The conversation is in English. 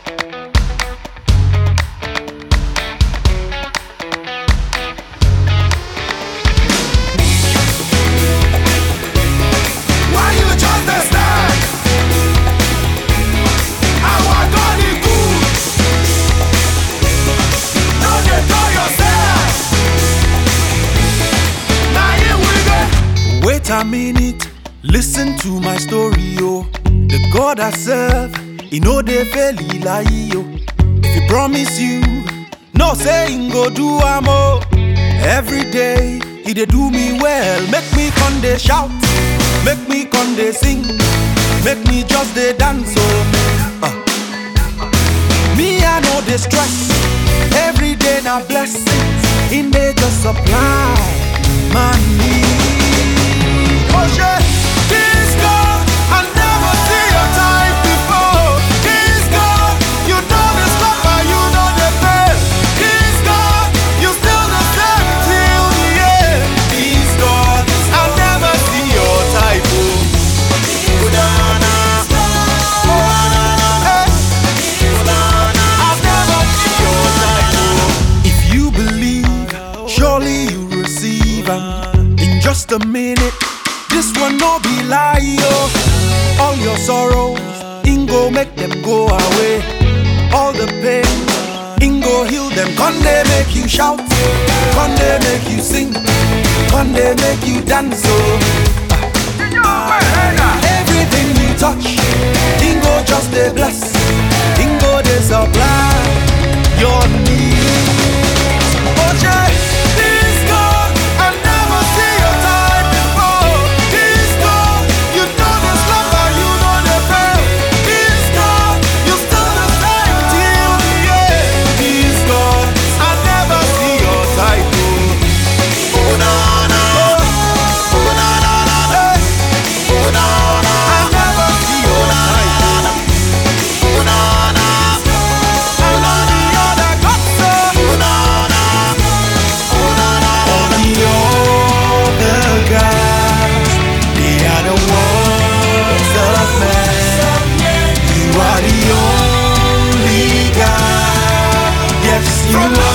Wait a minute, listen to my story, yo. The God I serve, he know they fail, he lie, yo. If he promise you, no saying go do amo. Every day, he dey do me well. Make me con dey shout, make me con dey sing, make me just dey dance, oh. Me I know dey stress, every day na blessings, he dey just supply my need. Oh shit, this God, I never see your type before. This God, you know the stuff and you know the fail. This God, you still the same till the end. This God, I never see your type. I'll never see your type. If you believe, surely you receive. In just a minute, this one no be lie, yo. All your sorrows, Ingo make them go away. All the pain, Ingo heal them. Con they make you shout, con they make you sing, con they make you dance, everything you touch, Ingo just they bless, Ingo they supply your needs. Oh yeah. You